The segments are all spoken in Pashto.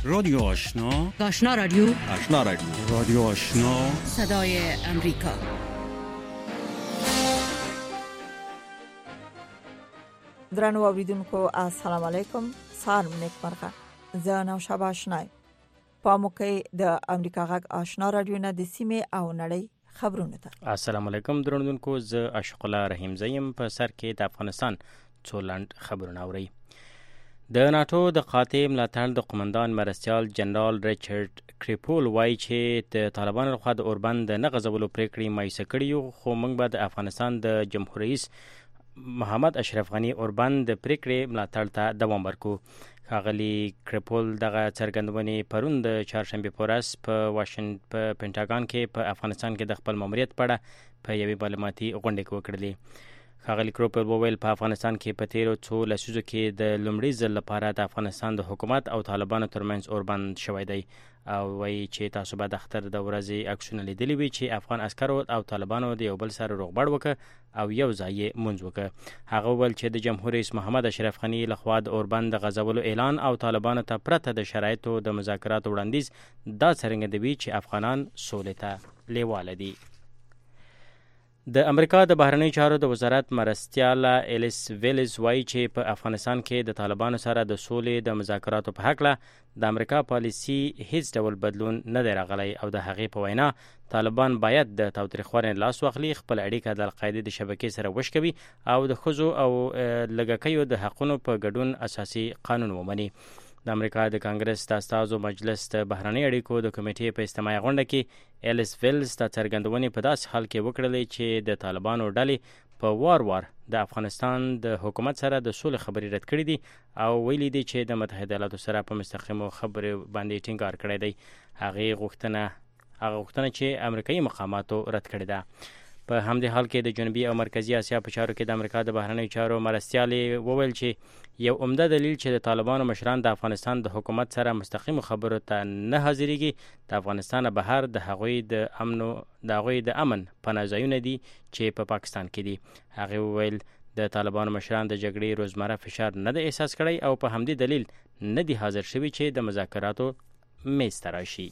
رادیو آشنا، آشنا رادیو، آشنا رادیو، رادیو آشنا، صدای امریکا. درنو اوریدونکو السلام علیکم. سلام نیکمرغه. زه نوشابه آشنای. په موقع د امریکا غږ آشنا رادیو نه د سیمې او نړۍ خبرونه ده. السلام علیکم درنوونکو، زه عاشق الله رحیم زیم. په سر کې د افغانستان څو لنډ خبرونه اورئ. د ناتو د قاطع ملاتړ د قومندان مرستیال جنرال ریچارډ کریپول وایي چې د طالبانو لخوا د اوربند د نه غځولو پریکړې مایوسه کړي یو، خو موږ به د افغانستان د جمهور رئیس محمد اشرف غنی اوربند د پریکړې ملاتړ ته دوام ورکو. ښاغلي کریپول دغه څرګندونې پرون د چهارشنبې په ورځ په پینټاګان کې په افغانستان کې د خپل ماموریت په اړه په یوې معلوماتي غونډه کې وکړلې. ښاغلي کریپول وویل په افغانستان کې په تیرو څو لسیزو کې د لومړي ځل لپاره د افغانستان د حکومت او طالبانو ترمنځ اوربند شوی دی، او وایي چې تاسو به د اختر د ورځې عکسونه لیدلي وي چې افغان عسکرو او طالبانو د یو بل سره روغبړ وکړ او یو ځای یې مونځ وکړ. هغه وویل چې د جمهور رئیس محمد اشرف غنی لخوا د اوربند د غځولو اعلان او طالبانو ته پرته د شرایطو د مذاکراتو وړاندیز دا څرګندوي چې افغانان سولې ته لیواله دي. د امریکا د بهرنیو چارو د وزارت مرستیاله الیس ویلز وایي چې په افغانستان کې د طالبانو سره د سولې د مذاکراتو په هکله د امریکا پالیسي هیڅ ډول بدلون نه دی راغلی، او د هغې په وینا طالبان باید د تاوتریخوالي لاس واخلي، خپل اړیکه د القاعدې د شبکې سره وشکوي او د ښځو او لږکیو د حقونو په ګډون اساسي قانون ومني. د امریکا د کانګرس د استازو مجلس د بهرنۍ اړیکو د کمیټې په اجتماعي غونډه کې ایلیس ویلز د څرګندونې په داسې حال کې وکړلې چې د طالبانو ډلې په وار د افغانستان د حکومت سره د سولې خبرې رد کړې دي او ویلي دي چې د متحده ایالاتو سره په مستقیمو خبرې باندې ټینګار کړی دی. هغه غوښتنه چې امریکایي مقاماتو رد کړې ده. په همدې حال کې د جنوبي او مرکزی اسیا په چارو کې د امریکا د بهرنیو چارو مرستیالې وویل چې یو عمده دلیل چې د طالبانو مشران د افغانستان د حکومت سره مستقیمو خبرو ته نه حاضرېږي د افغانستان بهر د هغوی د امن پناه ځایونه دي چې په پاکستان کې دي. هغه وویل د طالبانو مشران د جګړې روزمره فشار نه دی احساس کړی او په همدې دلیل نه دي حاضر شوي چې د مذاکراتو میز ته راشي.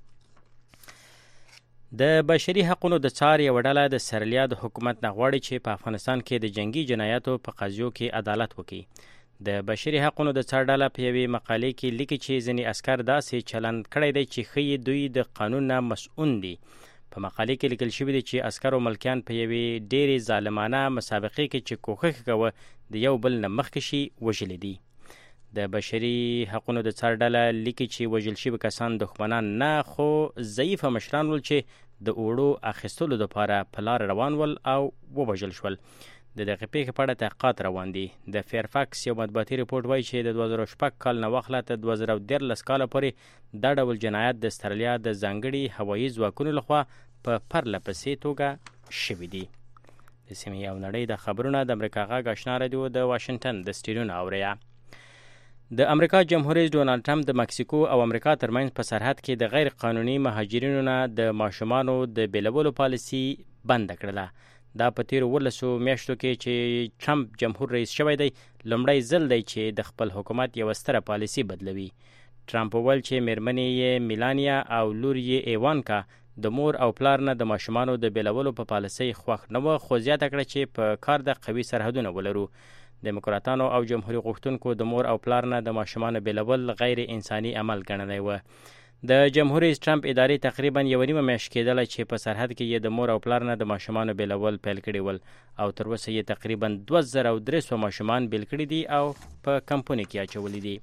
د بشري حقونو د څار یوه ډله د سیریلیا د حکومت نه غواړي چې په افغانستان کې د جنگي جنایاتو په قضیو کې عدالت وکړي. د بشري حقونو د څار ډله په یوې مقالې کې لیکي چې ځینې عسکر داسې چلند کړی دی چې ښیي دوی د قانون نه مسؤون دي. په مقالې کې لیکل شوي دي چې عسکر او ملکیان په یوې ډېرې ظالمانه مسابقې کې چې کوښښ کوه د یو بل نه مخکې شي وژلي دي. د بشري حقونو د څار ډله لیکي چې وژل شوي کسان دښمنان نه خو ضعیفه مشران ول چې د اوړو اخیستلو لپاره په لار روان ول او ووژل شول. د دغې پیښې په اړه تحقیقات روان دي. د فیرفاکس یو مطبوعاتي رپورټ وایي چې د 2006 کال نه واخله تر 2013 کاله پورې دا ډول جنایات د استرالیا د ځانګړي هوایي ځواکونو لخوا په پرله پسې توګه شوي دي. د سیمې او نړۍ د خبرونه د امریکا غږ آشنا رادیو د واشنګټن د سټډیو نه اورئ. د امریکا جمهور رئیس ډونالد ټرمپ د مکسیکو او امریکا ترمنځ په سرحد کې د غیر قانوني مهاجرینو نه د ماشومانو د بیلولو پالیسي بند کړله. دا په تیرو 18 میاشتو کې چې ټرمپ جمهور رئیس شوی دی لومړی ځل دی چې د خپل حکومت یوه ستره پالیسي بدلوي. ټرمپ وویل چې میرمنې یې میلانیا او لور یې ایوانکا د مور او پلار نه د ماشومانو د بیلولو په پالیسۍ خوښ نه وه، خو زیاته کړه چې په کار د قوي سرحدونه ولرو. دیموکراتانو او جمهوري غوښتونکو د مور او پلار نه د ماشومانو بیلول غیر انساني عمل ګڼلی و. د جمهور رئیس ټرمپ ادارې تقریبا یوه نیمه میاشت کېدله چې په سرحد کې یې د مور او پلار نه د ماشومانو بیلول پیل کړي ول، او تر اوسه یې تقریبا 2300 ماشومان بیل کړي دي او په کمپونو کې اچولي دي.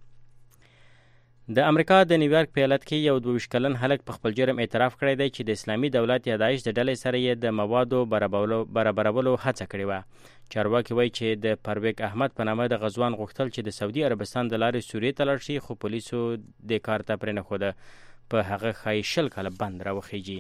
د امریکا د نیویارک په ایالت کې یو 22 کلن هلک په خپل جرم اعتراف کړی دی چې د اسلامي دولت یا داعش د ډلې سره یې د موادو برابرولو هڅه کړې وه. چارواکي وایي چې د پرویز احمد په نامه د غزوان غوښتل چې د سعودي عربستان د لارې سوریې ته لاړ شي، خو پولیسو دې کار ته پرېنښوده. په هغه ښایي 20 کاله بند راوخیږي.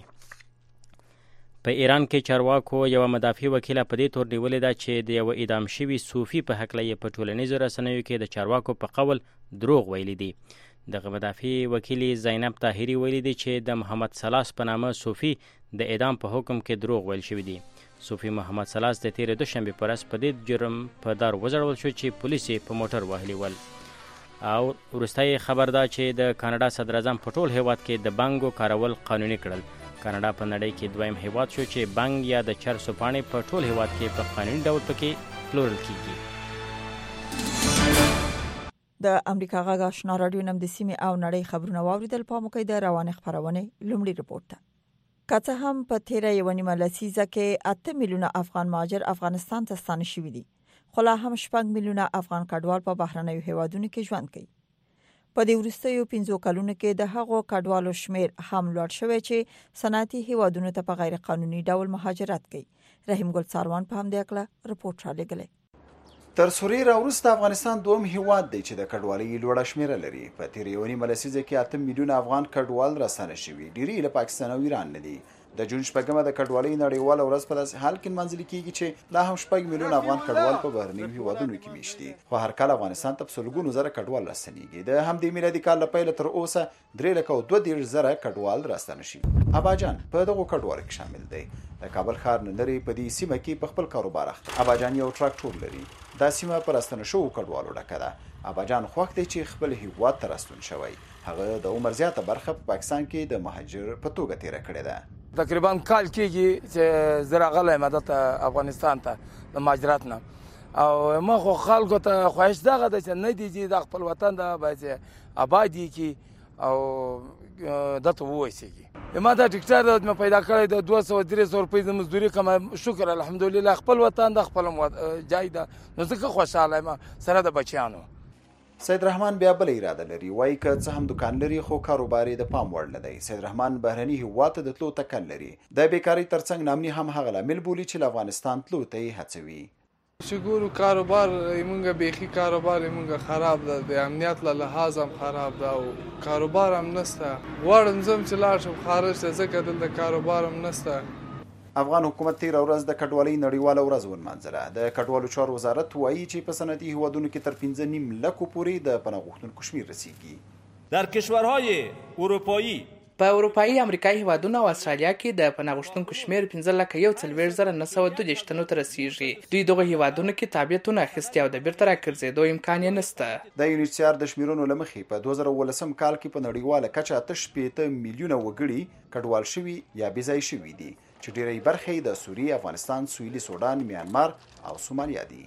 په ایران کې چارواکو یوه مدافع وکیله په دې تور نیولې ده چې د یوه اعدام شوي صوفي په هکله یې په ټولنیزو رسنیو کې د چارواکو په قول دروغ ویلي دي. دغه مدافع وکیلې زینب طاهري ویلي دي چې د محمد سلاس په نامه صوفي د اعدام په حکم کې دروغ ویل شوي دي. صوفي محمد سلاس د تیرې دوشنبې په ورځ په دې جرم په دار وځړول شو چې پولیس یې په موټر وهلي ول. او وروستۍ خبر دا چې د کاناډا صدر اعظم په ټول هیواد کې د بانګو کارول قانوني کړل. کاناډا په نړۍ کې دویم هیواد شو چې بانګ یا د چرسو پاڼې په ټول هیواد کې په قانوني ډول پکې پلورل کیږي. د امریکا غږ آشنا رادیو نم د سیمې او نړۍ خبرونه واوریدل. په موقع د روانه خبرونه لومړی رپورټ ده. که هم په تیره یو نیمه لسیزه کې 8 میلیونه افغان مهاجر افغانستان ته ستانه شوي دي، خو لا هم 6 میلیونه افغان کډوال په بهرنیو هیوادونو کې ژوند کوي. په دې وروستیو 5 کلونو کې د هغو کډوالو شمیر هم لوړ شوی چې صنعتي هیوادونو ته په غیر قانوني ډول مهاجرت کوي. رحیم ګل ساروان په همدې اړه رپورټ را لګلې. تر سوریې راوروسته افغانستان دوم هیواد دی چې د کډوالۍ لوړه شمیره لري. په تیر یو نیمه لسیزه کې 8 میلیونه افغان کډوال راستنه شوي، ډیری له پاکستان او ایران نه دي. د جون شپږمه د کډوالۍ نړیواله ورځ په داسې حال کې نمانځل کیږي چې لا هم 6 میلیونه افغان کډوال په بهرنیو هیوادونو کې میشت دي، خو هر کال افغانستان ته په سلګونو زره کډوال راستنیږي. د همدې میلادي کال له پیله تر اوسه 3,32,000 کډوال راستنه شوي. اباجان په دغه کډوالو کې شامل دی. د کابل ښار نه لري په دې سیمه کې په خپل کاروبار اخته. اباجان یو ټراکټور لري. دا سیمه پر راستنه شوو کډوالو ډکه ده. اباجان خوښ دی چې خپل هیواد ته راستون شوی. هغه د عمر زیاته برخه په پاکستان کې د مهاجر په توګه تیره کړې ده. تقریبا کال کېږي چې زه راغلی یم دلته افغانستان ته د مهاجرت نه، او ما خو خلکو ته خواهش دغه ده چې نه دي چې د خپل وطن د باید آباد کړي او دلته واوسېږي. ما دا ټیکټر مې پیدا کړی د 200-300 روپۍ د مزدوري کوم، شکر الحمدلله خپل وطن د خپل جای ده، نو ځکه خوشحاله یم سره د بچیانو. سید رحمان بیا بل اراده لري، وایي که څه هم دکان لري خو کاروبار د پام وړ نه دی. سید رحمان بهرني هیواد ته د تلو تکل لري. د بیکاری ترڅنګ نامني هم هغه لامل بولي چې افغانستان تلو ته یې هڅوي. شګورو کاروبار موږ بیخي کاروبار موږ خراب ده، د امنیت له لحاظ هم خراب ده او کاروبار هم نشته. غواړم زم چې لاړ شم خارج ته، ځکه دلته کاروبار هم نشته. افغان حکومت تیر ورځ د کډوالۍ نړیواله ورځ ونمانځله. د کډوالو چارو وزارت وایي چې په صنعتي هیوادونو کې تر 5.5 لکو پورې د پناه غوښتونکو شمیر رسیږي. در کشورهای اروپایی په اروپایي امریکایي هیوادونو او استرالیا کې د پناه غوښتونکو شمیر 15,41,930 تنو ته رسیږي. دوی دغه هیوادونو کې تابعیتونه اخیستي او د بیرته راګرځېدو امکان یې نشته. د یونیسیار د شمیرونو له مخې په 2018 کال کې په نړیواله کچه 8 میلیونه وګړي کډوال شوي یا بېځایه شوي دي، چې ډېری برخې د سوریې، افغانستان، سویلي سودان، میانمار او سومالیا دي.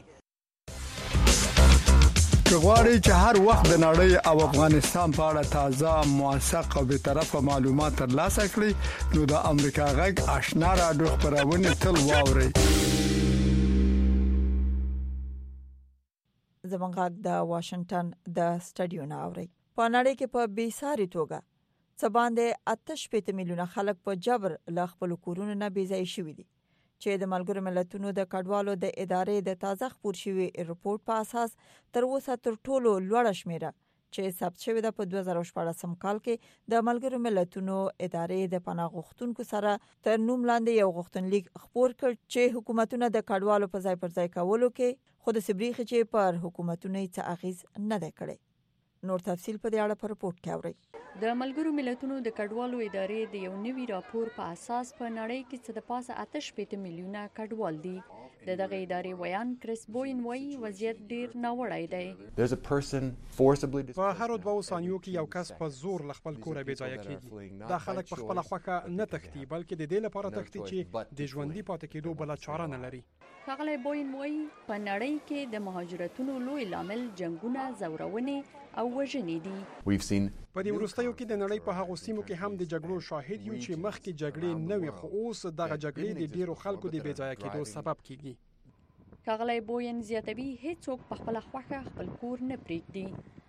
که غواړئ چې هر وخت د نړۍ او افغانستان په اړه تازه، موثق او بی‌طرفه معلومات ترلاسه کړئ، نو د امریکا غږ آشنا رادیو خبرونه تل واورئ. زموږ غږ د واشنگټن د سټډیو نه اوري. په نړۍ کې په بیساري توګه څه باندې 8 میلیونه خلک په جبر له خپل کورونو نه بېځایه شوي دي، چې د ملګرو ملتونو د کډوالو د ادارې د تازه خپور شوي رپورټ په اساس تر اوسه تر ټولو لوړه شمیره چې ثبت شوې ده. په 2014 کال کې د ملګرو ملتونو ادارې د پناه غوښتونکو سره تر نوم لاندې یو غوښتنلیک خپور کړ چې حکومتونه د کډوالو په ځای پر ځای کولو کې خود سبریخي چې پر حکومتونو څه اغیز نه دی کړی. نور تفصیل په دې اړه په رپورټ کې اورئ. د ملګرو ملتونو د کډوالو ادارې د یو نوي راپور په اساس په نړۍ کې څه د پاسه 8 میلیونه کډوال دي. دغه ادارې ویان کریس بوین وایي وضعیت ډیر ناوړی دی. په هر 2 ثانیو کې یو کس په زور ل خپل کور بېځایه کیږي. دا خلک په خپل خوښه نه تختی، بلکې د دې لپاره تختی چې د ژوندۍ پاتې کېدو بل چاره نه لري. ښاغلی بوین وایي په نړۍ کې د مهاجرتونو لوی لامل جنگونه، زورونې او وژنې دي. په دې وروستیو کې د نړۍ په هغو سیمو کې هم د جګړو شاهد یو چې مخکې جګړې نه وي، خو اوس دغه جګړې د ډیرو خلکو د بېځایه کېدو سبب کیږي. ښاغلی بوین زیاتوي هیڅوک په خپل خوښه خپل کور نه پرېږدي.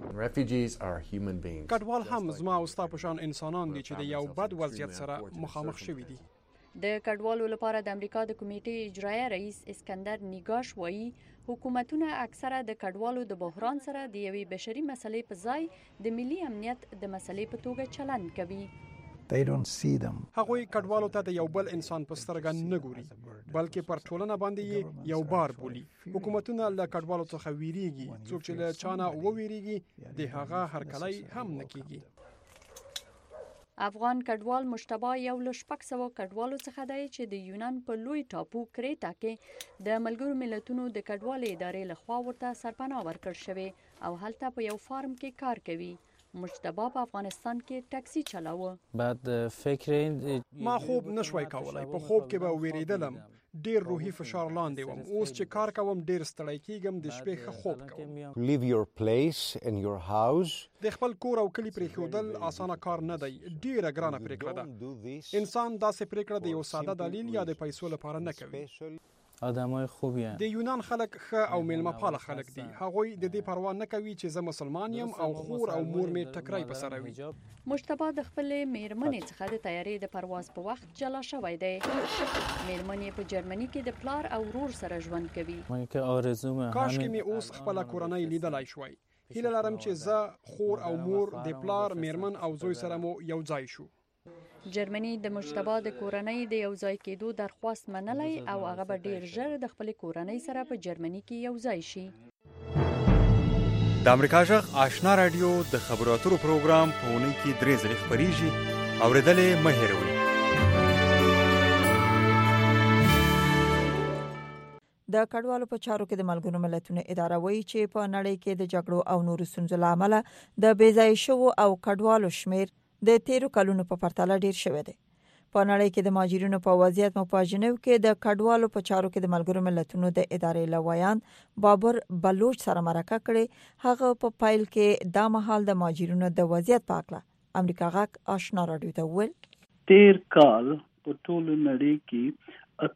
کډوال هم زما او ستا په شان انسانان دي چې د یو بد وضعیت سره مخامخ شوي دي. د کډوالو لپاره د امریکا د کمیټې اجرایه رئیس اسکندر نیگاش وایي حکومتونه اکثره د کډوالو د بحران سره د یوې بشري مسلې په ځای د ملي امنیت د مسلې په توګه چلند کوي. هغوی کډوالو ته د یو بل انسان په سترګه نه ګوري، بلکې پر ټولنه باندې یو بار بولي. حکومتونه له کډوالو څخه ویریږي، څوک چې له چانه وویریږي د هغه هرکلی هم نه کیږي. افغان کډوال مشتبه یو له 600 کډوالو څخه دی چې د یونان په لوی ټاپو کریتا کې د ملګرو ملتونو د کډوالو ادارې لخوا ورته سرپناه ورکړل شوې او هلته په یو فارم کې کار کوي. مجتبی په افغانستان کې ټاکسي چلاوه. بعد فکر ما خوب نشوي کولای، په خوب کې به ویریدلم، ډیر روحي فشار لاندې وم. اوس چې کار کوم ډیر ستړی کیږم، د شپې ښه خوب کوم. Leave your place and your house. د خپل کور او کلی پریښودل اسانه کار نه دی، ډیره ګرانه پریکړه ده. انسان داسې پریکړه د یو ساده دلیل یا د پیسو لپاره نه کوي. آدمای خوبی هستند. د یونان خلک ښه او میلمه پاله خلک دي. هغوی د دې پروا نه کوي چې زه مسلمان یم او خور او مور مې ټکرای په سره وي. مجتبی د خپلې میرمنې څخه د تیاری د پرواز په وخت جلا شوی دی. میرمنې په جرمني کې د پلار او ورور سره ژوند کوي. کاش کې مې اوس خپل کورنۍ لیدلای شوی. هیله لرم چې زه، خور او مور، د پلار، میرمن او زوی سره مو یو ځای شو. جرمني د مجتبی د کورنۍ د یو ځای کېدو درخواست منلی او هغه به ډیر ژر د خپل کورنۍ سره په جرمني کې یو ځای شي. د امریکا جغ آشنا رادیو د خبرو اترو پروګرام په اونۍ کې 3 ځلې خبريږي. اوریدلې مه هېروئ. د کډوالو په چارو کې د ملګرو ملتونو اداره وایي چې په نړۍ کې د جګړو او نورو ستونزو له امله د بېځایه شوو او کډوالو شمیر د تیرو کلونو په پرتله ډیر شوی دی. په نړۍ کې د مهاجرینو په وضعیت مو په جنیو کې د کډوالو په چارو کې د ملګرو ملتونو د ادارې لویان بابر بلوچ سره مرکه کړي. هغه په پایل کې د مهال د مهاجرینو د وضعیت په اړه امریکا غاک آشنا رادیو ته ویل. تیر کال په ټول نړۍ کې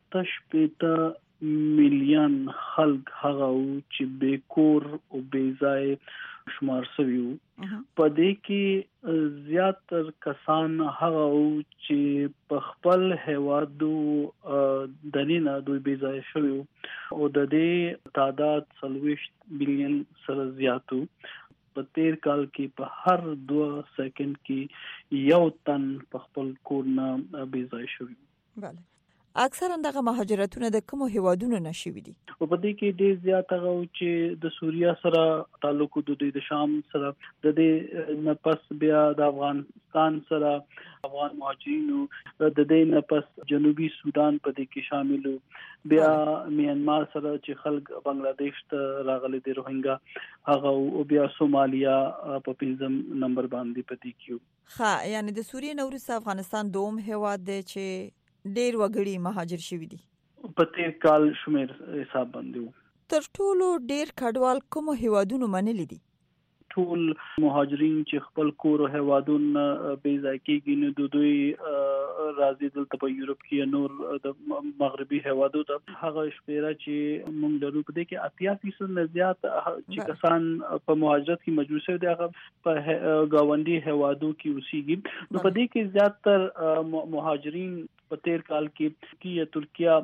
88 میلیون خلک هغه چې بیکور او بیځای شمار شوی وو. په دې کې زیاتر کسان هغه چې په خپل هیوادو دنينه دوی بیځای شوی وو او د دې تعداد 40 ملیون سره زیاتو. په تیر کال کې په هر 2 سکند کې یو تن په خپل کور نه بیځای شوی. بله. اکثرا دغه مهاجرتونه د کومو هیوادونو نشوي دي؟ او په دې کې ډېر زیات هغه چې د سوریه سره تعلق د شام سره، د دې نه پس بیا د افغانستان سره افغان مهاجرینو، د دې نه پس جنوبي سودان په دې کې شامل، بیا میانمار سره چې خلک بنگلاديش ته راغلي دي روهینګا هغه، او بیا سومالیا په 5 نمبر باندې پدې کیو. ها، یعنی د سوریه نورس افغانستان دوم هیواد دی چې ډیر وګړي مهاجر شوي دي. په تیر کال شمیر حساب باندې تر ټولو ډیر کډوال کوم هیوادونو منلي دي؟ ټول مهاجرین چې خپل کور او هیوادونه بې ځای کېږي نو دوی راځي دلته په یورپ کې نور د مغربي هیوادو ته. هغه شمیره چې موږ لرو په دې کې 80% نه زیات چې کسان په مهاجرت کې مجبور شوي دي هغه په گاونډي هیوادو کې اوسېږي. نو په دې کې زیاتره مهاجرین په تیر کال کې ترکیه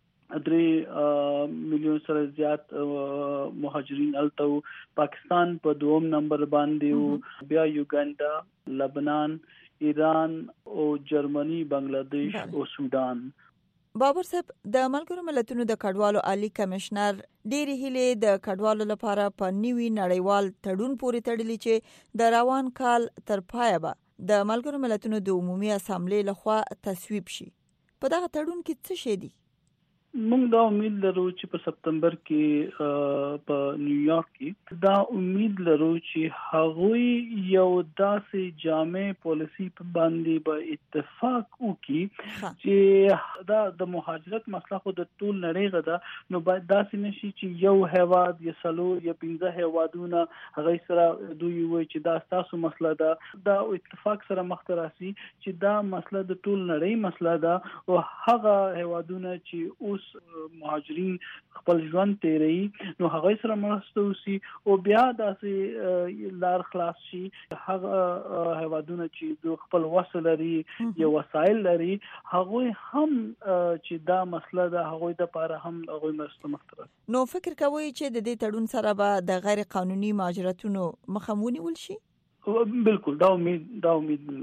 3 میلیون سره زیات مهاجرین الته، پاکستان په 2 نمبر باندې، بیا یوګاندا، لبنان، ایران او جرمني، بنگلاديش او سودان. بابر صاحب، د ملګرو ملتونو د کډوالو عالی کمشنر ډېری هیلې د کډوالو لپاره په نیوي نړیوال تړون پورې تړلي چې د روان کال تر پایه به د ملګرو ملتونو د عمومي اسامبلې لخوا تصویب شي. په دغه تړون کې څه شی دي؟ موږ دا امید لرو چې په سپتمبر کې په نیویارک کې دا امید لرو چې هغوی یو داسې جامع پالیسی په باندې به اتفاق وکړي چې دا د مهاجرت مسله خو د ټول نړۍ غدا، نو باید داسې نشي چې یو هیواد یا 3 یا 15 هیوادونه هغه سره دوی وایي چې دا تاسو مسله ده. دا اتفاق سره مخ ته راسي چې دا مسله د ټول نړۍ مسله ده او هغه هیوادونه چې اوس مهاجرین خپل ژوند تیري نو هغه سره مرسته وسی او بیا داسې لار خلاص شي. هغه هیوادونه چې خپل وسایل لري یا وسایل لري هغه هم چې دا مسله ده هغه د لپاره هم هغه مرسته مختره. نو فکر کوي چې د دې تړون سره به د غیر قانوني مهاجرتونو مخه ونیول شي؟ بالکل دا امید لرو.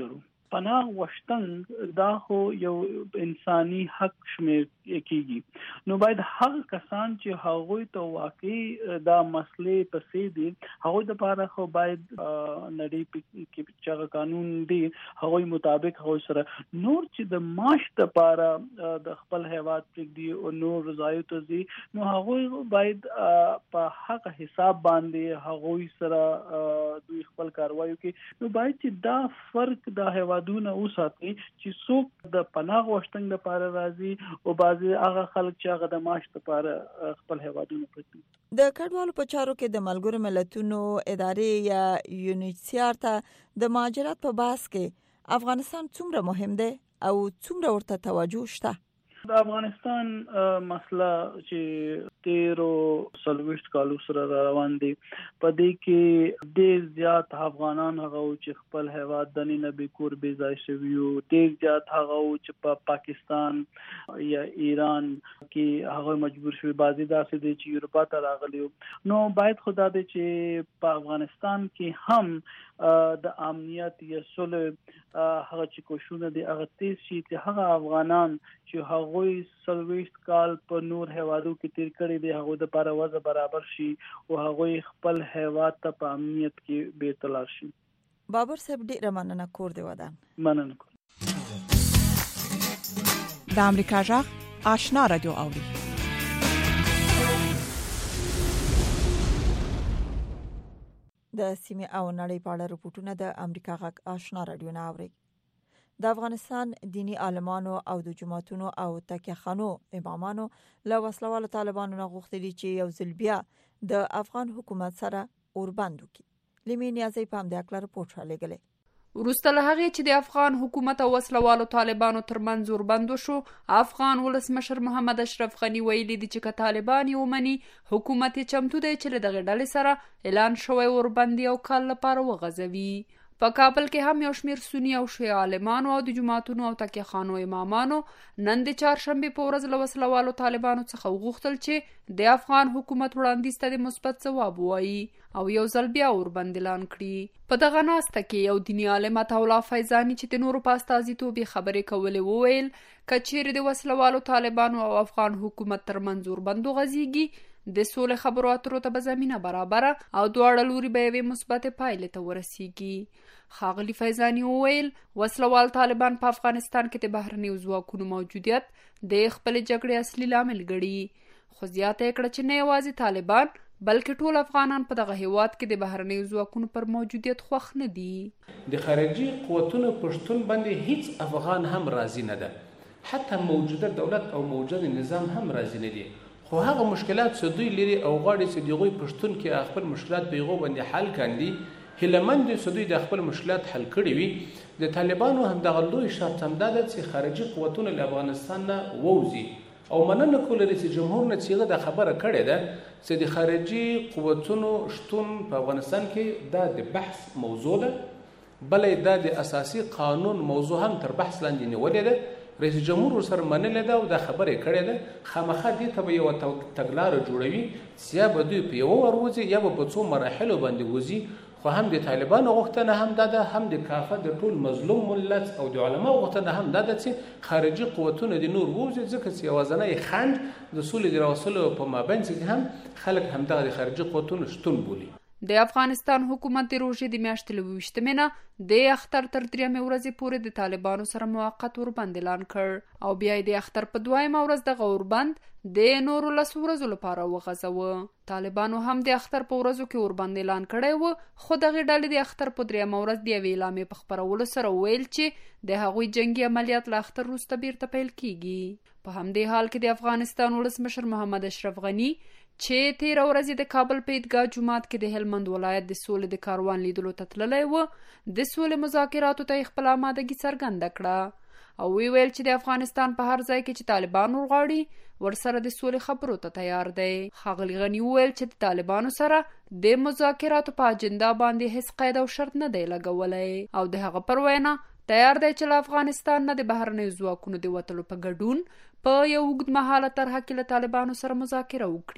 پناه غوښتن دا خو یو انساني حق شمیر کیږي. نو باید هغه کسان چې هغوی ته واقعي دا مسلې پسې دي هغوی لپاره خو باید نړۍ کې چې قانون دی هغوی مطابق هغوی سره نور چې د معاش لپاره د خپل هیواد پرېږدي او نور رضایت ځي نو هغوی باید په حق حساب باندې هغوی سره دوی خپل کاروایو کې نو باید چې دا فرق د هیوادونو وساتي چې څوک د پناه غوښتنې لپاره راځي او بعضي هغه خلک چې هغه د معاش لپاره خپل هیوادونو پرېږدي. د کډوالو په چارو کې د ملګرو ملتونو ادارې یا UNHCR ته د مهاجرت په بحث کې افغانستان څومره مهم دی او څومره ورته توجه شته؟ د افغانستان مسله چې 13 کالو سره روان دي په دې کې ډېر زیات افغانان هغه چې خپل هیواد د نه به کور بې ځای شوي او ډېر زیات هغه چې په پاکستان یا ایران کې هغه مجبور شوي بعضي داسې دي چې یورپا ته راغلي نو باید خدا دې چې په افغانستان کې هم د امنیت یا صلح هغه چې کوشونه دي هغه تیز شي چې هغه افغانان چې هغوی 40 کال په نور هیوادو کې تیر کړي دي هغه د لپاره وضع برابر شي او هغوی خپل هیواد ته په امنیت کې بیرته لاړ شي. بابر صاحب ډېر مننه کور دی ودان. مننه. د امریکا جغ آشنا رادیو اوري. د سیمه او نړۍ په اړه رپورټونه د امریکا غږ آشنا رادیو نه اوري. د افغانستان دینی عالمانو او د جماعتونو او تکیهخانو امامانو له وسلوالو طالبانو نه غوښتي چې یو ځل بیا د افغان حکومت سره اوربند وکړي. لیمې نیازی په همدې اړه رپورټ رالیږلی. وروسته له هغې چې د افغان حکومت او وسلوالو طالبانو ترمنځ اوربند وشو افغان ولسمشر محمد اشرف غني ویلي دي چې که طالبان یې ومني حکومت یې چمتو دی چې له دغې ډلې سره اعلان شوی اوربند یو کال لپاره وغځوي. په کابل کې هم یو شمیر سنی او شیعه عالمانو او د جماعتونو او تکیهخانو امامانو نن د چهارشنبې په ورځ له وسلوالو طالبانو څخه وغوښتل چې د افغان حکومت وړاندیز ته د مثبت ځواب ووایي او یو ځل بیا اوربند اعلان کړي. په دغه ناسته کې یو دیني عالم عطاالله فیضاني چې د نورو په استازیتوب خبرې کولې وویل که چیرې د وسلوالو طالبانو او افغان حکومت ترمنځ اوربند وغځېږي د سولې خبرو اترو ته به زمینه برابره او دواړه لوري به یوې مثبتې پایلې ته ورسیږي. ښاغلي فیضاني وویل وسلوال طالبان په افغانستان کې د بهرنیو ځواکونو موجودیت د خپلې جګړې اصلي لامل ګڼي خو زیاته یې کړه چې نه یوازې طالبان بلکې ټول افغانان په دغه هیواد کې د بهرنیو ځواکونو پر موجودیت خوښ نه دي. د خارجي قوتونو پشتون باندې هیڅ افغان هم راضي نه ده حتی موجوده دولت او موجود نظام هم راضي نه دي خو هغه مشکلات چې دوی لري او غواړي چې دوی پښتون کې خپل مشکلات په یغو باندې حل کړي هیلمند چې دوی د خپل مشکلات حل کړي وي د طالبانو هم دغه لوی شرط هم ده چې خارجي قوتونه له افغانستان نه ووځي او مننه کوله چې جمهور نه چیغه د خبره کړې ده چې د خارجي قوتونو شتون په افغانستان کې دا د بحث موضوع ده بلې دا د اساسي قانون موضوع هم تر بحث لاندې نیولې ده. رئیس جمهور سره منلې ده او دا خبرې کړې ده خامخا دې ته به یو تګلاره جوړوي چې یا به دوی په یو وروځي یا به په څو مراحلو باندې وځي خو هم د طالبانو غوښتنه هم ده هم د کافه د ټول مظلوم ملت او د علماو غوښتنه هم ده چې خارجي قوتونه د نور وځي ځکه چې یوازینی خنډ د سولې د راوستلو په مابین کې هم خلک همدغه د خارجي قوتونو شتون بولي. د افغانستان حکومت د روژې د میاشتې له 28 نه د اختر تر 3 ورځې پورې د طالبانو سره موقت اوربند اعلان کړ او بیا د اختر په 2 ورځ دغه اوربند د نورو 10 ورځو لپاره وغځاوه. طالبانو هم د اختر په ورځو کې اوربند اعلان کړی و خو دغه ډلې د اختر په 3 ورځ د اعلانې په خبرولو سره ویل چې د هغوی جنگي عملیات له اختر وروسته بیرته پیل کیږي. په همدې حال کې د افغانستان ولسمشر محمد اشرف غني چې 13 ورځې د کابل په عیدګاه جومات کې د هلمند ولایت د سولې د کاروان لیدلو ته تللی و د سولې مذاکراتو ته خپل آمادګي څرګنده کړه او ویل چې د افغانستان په هر ځای کې چې طالبان ورغاړي ورسره د سولې خبرو ته تیار دی. ښاغلي غني وویل چې د طالبانو سره د مذاکراتو په اجنډا باندې هیڅ قید او شرط نه دی لګولی او د هغه پر وینا تیار دی چې له افغانستان نه د بهرنیو ځواکونو د وتلو په ګډون په یو اوږدمهاله طرحه کې له طالبانو سره مذاکره وکړي.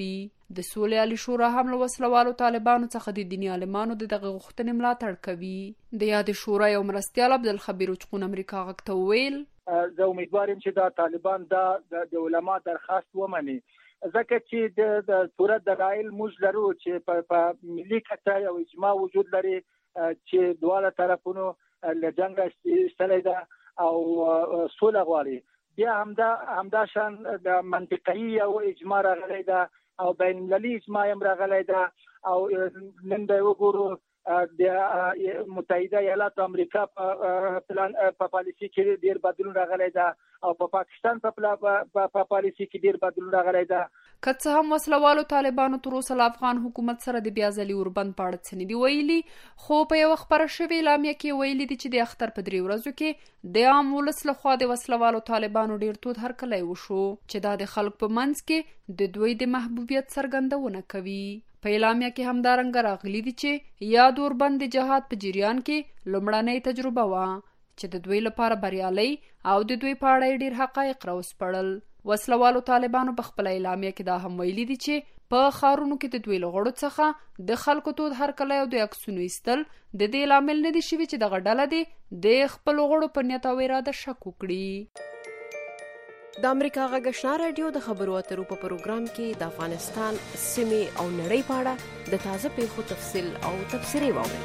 د سولې عالی شورا هم له وسلوالو طالبانو څخه د دیني عالمانو د دغه غوښتنې ملاتړ کوي. د یاد شورا یو مرستیال عبدالخبیر چقون امریکا غږ ته وویل زه امیدوار یم چې دا طالبان د علما درخواست ومني، ځکه چې د پوره دلایل موږ لرو چې په ملي کچه یو اجماع وجود لري چې دواړه طرفونو له جنګ ایستلی ده او سوله غواړي. بیا همدا شان د منطقي یو اجماع راغلی ده او بین المللي اجماع هم راغلی ده او نن به وګورو د متحده ایالاتو امریکا په پالیسي کې ډیر بدلون راغلی ده او په پاکستان په پالیسي کې ډیر بدلون راغلی ده. که څه هم وسلوالو طالبانو تر اوسه له افغان حکومت سره د بیا ځلي اوربند په اړه څه نه دي ویلي، خو په یوه خپره شوې اعلامیه کې ویلي دي چې د اختر په 3 ورځو کې د عام ولس لخوا د وسلوالو طالبانو ډیر تود هرکلی وشو چې دا د خلکو په منځ کې د دوی د محبوبیت څرګندونه کوي. په اعلامیه کې همدارنګه راغلي دي چې یاد اوربند د جهاد په جریان کې لومړنۍ تجربه وه چې د دوی لپاره بریالۍ او د دوی په اړه ډیر حقایق راوسپړل. وسلوالو طالبانو په خپل اعلامیه کې دا هم ویلي دي چې په ښارونو کې د دوی له غړو څخه د خلکو تود هرکلی او د عکسونو ایستل د دې لامل نه دي شوي چې دغه ډله دې د خپلو غړو په نیت او اراده شک وکړي. د امریکا غږ آشنا راډیو د خبرو اترو په پروګرام کې د افغانستان سیمې او نړۍ په اړه د تازه پیښو تفصیل او تبصرې واورئ.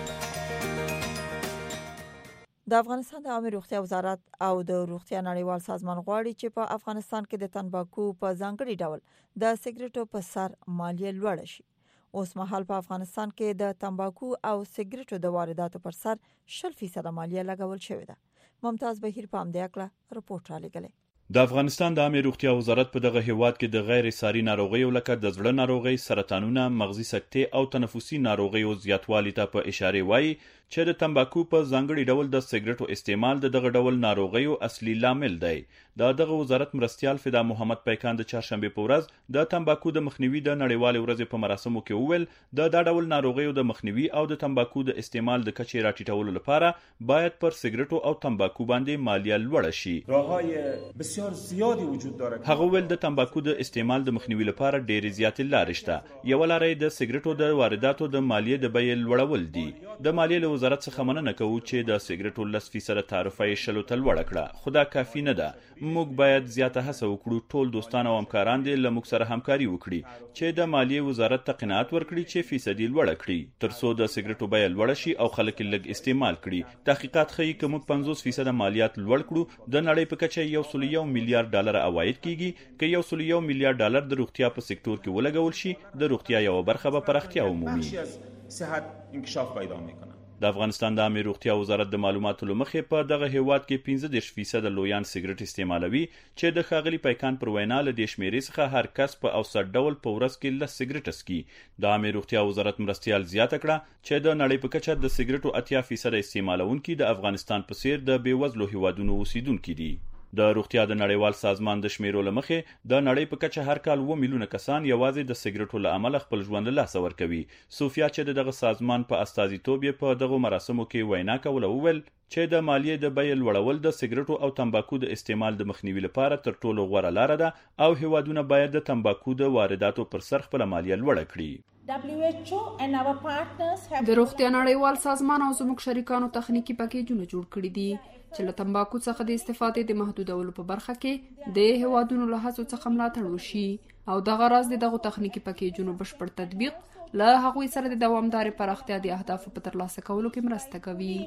د افغانستان د عامه روغتیا وزارت او د روغتیا نړیوال سازمان غواړي چې په افغانستان کې د تنباکو په ځانګړي ډول د سیګریټو په سر مالیه لوړه شي. اوس مهال په افغانستان کې د تنباکو او سیګریټو د وارداتو پر سر 0% مالیه لګول شوې ده. ممتاز بهیر په همدې اړه رپورټ رالیږلی. د افغانستان د عامه روغتیا وزارت په دغه هیواد کې د غیر ساري ناروغیو لکه د زړه ناروغي، سرطانونه، مغزي سکتې او تنفسي ناروغیو زیاتوالي ته په اشاره وایي چې د تنباکو په ځانګړي ډول د سیګریټو استعمال د دغه ډول ناروغیو اصلي لامل دی. دغه وزارت مرستیال فدا محمد پیکان د چهارشنبه په ورځ د تنباکو د مخنیوي د نړیوال ورځې په مراسمو کې وویل د ډول ناروغیو د مخنیوي او د تنباکو د استعمال د کچې راټیټولو لپاره باید پر سیګریټو او تنباکو باندې مالیه لوړه شي. راههای بسیار زیادی وجود داره. هغه ویل د تنباکو د استعمال د مخنیوي لپاره ډېرې زیاتې لارې شته. یو لارې د سیګریټو د وارداتو د مالیې د بیې لوړول دي. د مالیې له وزارت څخه مننه کوو چې د سیګریټو 10% تعرفه یې 10 ته لوړه کړه، خو دا کافي نه ده. موږ باید زیاته هڅه وکړو ټول دوستان او همکاران دې له موږ سره همکاري وکړي چې د مالیې وزارت ته قناعت ورکړي چې فیصدي لوړه کړي ترڅو د سیګریټو بیه لوړه شي او خلک لږ استعمال کړي. تحقیقات ښیي چې موږ 50% مالیات لوړ کړو د نړۍ په کچه $101 میلیارډ عواید کیږي که $101 میلیارډ د روغتیا په سکتور کې ولګول شي د روغتیا یو برخه به پراختیا ومومي. صحت انکشاف پیدا میکنه. د افغانستان د عامه روغتیا وزارت د معلوماتو لمخې په دغه هیواد کې 15% لویان سیګریټ استعمالوي چې د ښاغلي پیکان پر وینا له دې شمیرې څخه هر کس په اوسط ډول په ورځ کې 10 سیګریټ څکي. د عامه روغتیا وزارت مرستیال زیاته کړه چې د نړۍ په کچه د سیګریټو 80% استعمالونکي د افغانستان په څیر د بیوزلو هیوادونو اوسیدونکي دي. د روغتیا د نړیوال سازمان د شمیرو لمخې د نړۍ په کچه هر کال 2 میلیونه کسان یوازې د سیګریټو له امله خپل ژوند له لاسه ورکوي. صوفیا چې دغه سازمان په استازیتوب په دغه مراسمو کې وینا کوله وویل چې د مالیې د بیې لوړول د سیګریټو او تنباکو د استعمال د مخنیوي لپاره تر ټولو غوره لاره ده او هیوادونه باید د تنباکو د وارداتو پر سر خپل مالیه لوړه کړي. د روغتیا نړیوال سازمان او زموږ شریکانو تخنیکی پاکیجونه جوړ کړي دي چې له تنباکو څخه د استفادې د محدودولو په برخه کې د هیوادونو له هڅو څخه ملاتړ وشي او دغه راز دغه تخنیکی پاکیجونو بشپړ تطبیق له هغوی سره د دوامدارې پراختیا د اهدافو په ترلاسه کولو کې مرسته کوي.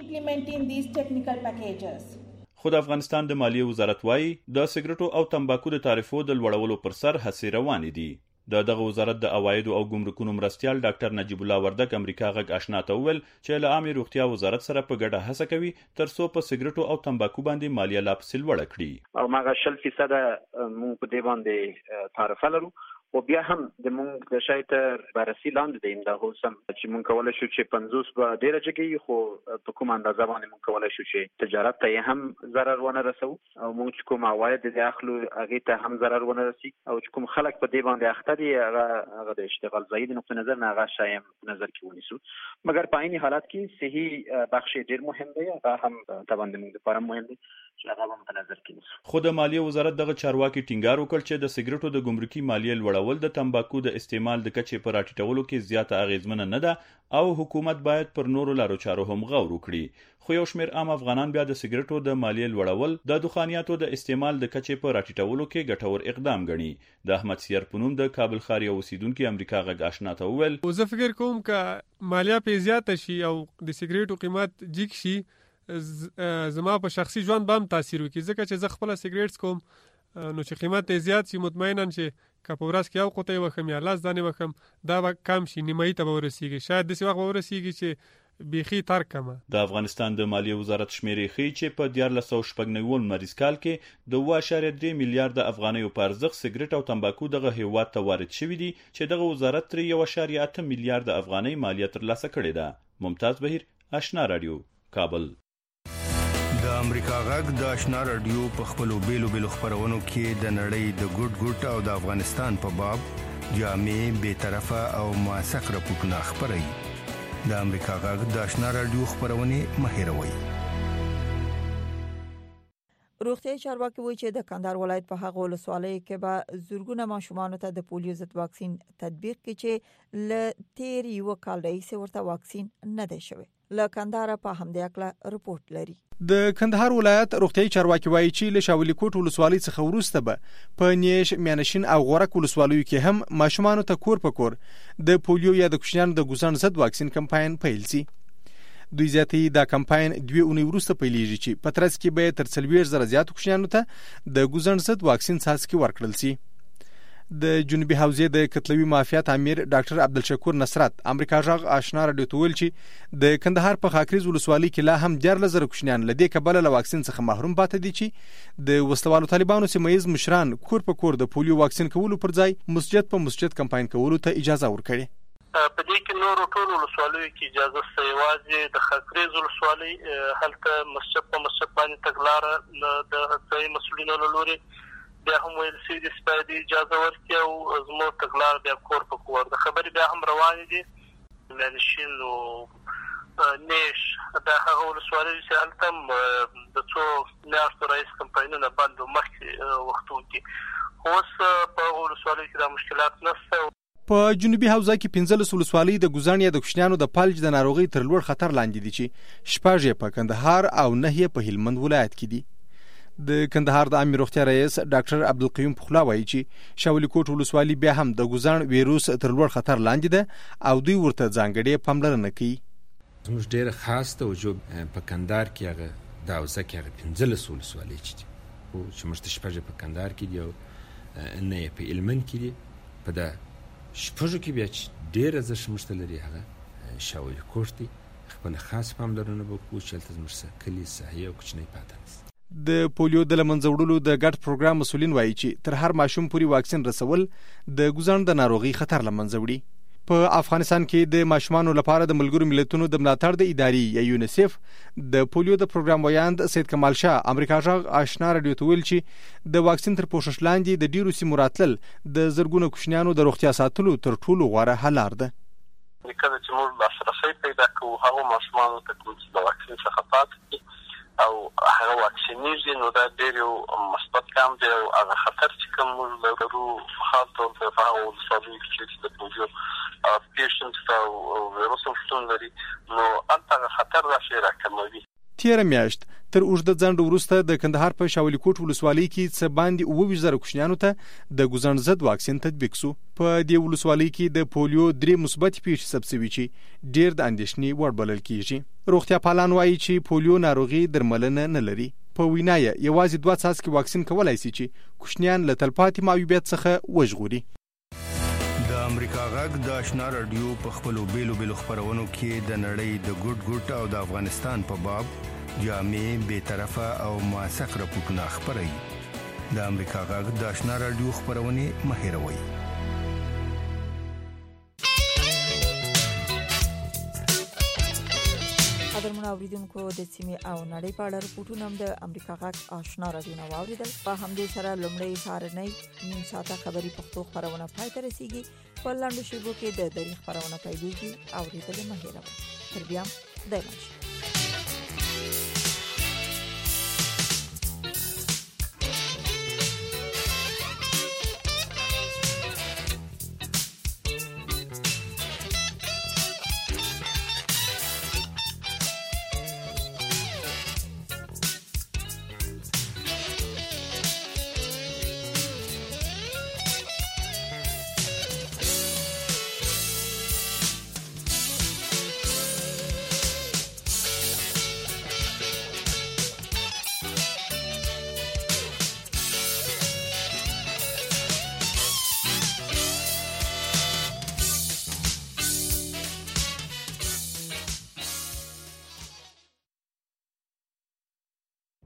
خو د افغانستان د مالیې وزارت وایي د سیګریټو او تنباکو د تعرفو د لوړولو پر سر هڅې روانې دي. دغه وزارت د عوایدو او ګمرکونو مرستیال ډاکټر نجیب الله وردک امریکا غږ آشنا ته وویل چې له عامه روغتیا وزارت سره په ګډه هڅه کوي ترڅو په سیګریټو او تنباکو باندې مالیه لا پسې لوړه کړي. او ماغه 0% مونږ په دې باندې تعرفه لرو او بیا هم د مونږ د شایت بررسي لاندې دیم دا هوسم چې مونږ کولای شو چې 50 په ډیره جګي خو په کوم اندازه باندې مونږ کولای شو چې تجارت ته هم ضرر ونه رسو او مونږ کوم عواید د اخلو هغه ته هم ضرر ونه رسي او چې کوم خلک په دې باندې اخته دي هغه د اشتغال زاید نقطه نظر نه هغه شایم نظر کې ونیسو مګر په عین حالت کې صحیح بخش ډیر مهم دی هغه هم طبعا د موږ لپاره مهم دی چې هغه په نظر کې نیسو. خو د مالیې وزارت دغه چارواکي ټینګار وکړ چې د سیګریټو د ګمرکي مالیې لوړ لوړول د تمباکو د استعمال د کچې په راټیټولو کې زیاته اغیزمنه نه ده او حکومت باید پر نورو لارو چارو هم غور وکړي. خو یو شمېر عام افغانان بیا د سګریټو د مالیې لوړول د دخانیاتو د استعمال د کچې په راټیټولو کې ګټور اقدام ګڼي. د احمد سیر په نوم د کابل ښار یو اوسیدونکي امریکا غږ آشنا ته وویل زه فکر کوم که مالیه پې زیاته شي او د سګریټو قیمت جګ شي زما په شخصي ژوند به هم تاثیر وکړي، ځکه چې زه خپله سګریټ کوم نو چې قیمت یې زیات شي مطمئنا چې که په ورځ کې یو قطۍ وخم یا 10 دانې وخم دا به کم شي، نیمایي ته به ورسیږي، شاید داسې وخت به ورسیږي چې بیخي ترک کمه. د افغانستان د مالیې وزارت شمیرې ښیي چې په 1499 لمریز کال کې د 2.3 میلیارډ افغانیو په ارزښت سګریټ او تمباکو دغه هیواد ته وارد شوي دي چې دغه وزارت ترې 1.8 میلیارډ افغانۍ مالیه ترلاسه کړې ده. ممتاز بهیر، آشنا رادیو، کابل. د امریکا غږ د آشنا رادیو په خپلو بیلو خپرونو کې د نړۍ د ګډ او د افغانستان په باب جامع، بی‌طرفه او موثق راپورټونه خپروي. د امریکا غږ د آشنا رادیو خپرونې مه هېروئ. روغتیايي چارواکي وایي چې د کندهار ولایت په هغه ولسوالیو کې به زورګونه ماشومانو ته د پولیو ضد واکسین تطبیق کړي چې له تیر یو کال راهیسې ورته واکسین نه دی شوی. له کندهار په همدې اړه رپورت لري. د کندهار ولایت روغتیايي چارواکي وایي چې له شاولي کوټ ولسوالۍ څخه وروسته به په نیش، میانشین او غورک ولسوالیو کې هم ماشومانو ته کور په کور د پولیو یا د کوچنیانو د ګوزن ضد واکسین کمپاین پیل شي. دوی زیاتې دا کمپاین 2 اونۍ وروسته پیلېږي چې په ترڅ کې به تر 40,000 زیات کوچنیانو ته د ګوزن ضد واکسین څاڅکي ورکړل شي. د جنوبي حوزې د کتلوي معافیت امیر ډاکټر عبدالشکور نصرت امریکا غږ آشنا رادیو ته ویل چې د کندهار په خاکریز ولسوالۍ کې لا هم 14,000 کوچنیان له دې کبله له واکسین څخه محروم پاتې دي چې د وسلوالو طالبانو سیمه مشران کور په کور د پولیو واکسین کولو پر ځای مسجد کمپاین کولو ته اجازه ورکړي. په دې کې نور ټول ولسوالیو کې اجازه سته، یوازې د خاکریز ولسوالۍ هلته مسجد باندې تګلاره د ځایي مسؤلینو له لوري بیا هم ویل شوي دي چې باید اجازه ورکړي او زموږ تګلاره بیا کور په کور. د خبرې بیا هم روانې دي. میانشین او نیش دا هغه ولسوالۍ چې هلته هم د څو میاشتو راهیسې کمپاینونه بند و مخکې وختونو کې، خو اوس په هغو ولسوالیو کې دا مشکلات نشته. په جنوبي حوزه کې 15 ولسوالۍ د ګوزن یا د کوچنیانو د فلج د ناروغۍ تر لوړ خطر لاندې دي چې 6 په کندهار او 9 په هلمند ولایت کې دي. د کندهار د عامه روغتیا رئیس ډاکټر عبدالقیوم پخلا وایي چې شاولي کوټ ولسوالۍ بیا هم د ګوزن ویروس تر لوړ خطر لاندې ده او دوی ورته ځانګړې پاملرنه کوي. زموږ ډېر خاص توجه په کندهار کې هغه د حوزه کې هغه 15 ولسوالۍ چې موږ ته 6 په کندهار کې دي او 9 په هلمند کې دي. په دا شپږو کې بیا چې ډېر ارزښت موږ ته لري هغه شاولي کوټ دی. خپل خاص پاملرنه به وکړو چې هلته زموږ کلي ساحې او کوچنۍ پاتې نشي. د پولیو د لمنځه وړلو د ګډ پروګرام مسولین وایي چې تر هر ماشوم پورې واکسین رسول د ګوزن د ناروغي خطر لمنځه وړي. په افغانستان کې د ماشومانو لپاره د ملګرو ملتونو د ملاتړ د ادارې یا یونیسف د پولیو د پروګرام ویاند سید کمال شاه امریکا غږ آشنا رادیو ته ویل چې د واکسین تر پوښښ لاندې د ډیرو سیمو راتلل د زرګونو کوچنیانو د روغتیا ساتلو تر ټولو غوره حل لار ده. کله چې موږ لاسرسی پیدا کوو هغو ماشومانو ته کوم چې د واکسین څخه پاتې دي او هغه واکسینېږي نو دا ډېر یو مثبت ګام دی او هغه خطر چې کوم موږ لرو خاص ډول په هغو ولسوالیو کې چې د پولیو پیشنټس او ویروس شتون لري نو هلته هغه خطر راشي راکموي. تیره میاشت تر اوږده ځنډ وروسته د کندهار په شاولي کوټ ولسوالۍ کې څه باندې 29,000 کوچنیانو ته د ګوزن ضد واکسین تطبیق سو. په دې ولسوالۍ کې د پولیو 3 مثبت پیښې ثبت شوي چې ډېر د اندېښنې وړ بلل کېږي. روغتیا پالان وایي چې پولیو ناروغي درملنه نه لري. په وینا یې یوازې 2 څاڅکي واکسین کولای شي چې کوچنیان له تلپاتې معیوبیت څخه وژغوري. د امریکا غږ د آشنا رادیو په خپلو بیلو خپرونو کې د نړۍ د ګډ او د افغانستان په باب جامع، بی‌طرفه او موثق راپورټونه خپروي. د امریکا غږ د آشنا رادیو خپرونې مه هېروئ. قدرمنو اوریدونکو د سیمې او نړۍ په اړه رپورټونه هم د امریکا غږ آشنا رادیو نه واوریدل. په همدې سره لومړی سهارنۍ نیم ساعته خبري پښتو خبرونه پای ته رسیږي. په لاندو شیبو کې د دری خبرونه پیلېږي. اوریدل مه هېروئ. تر بیا د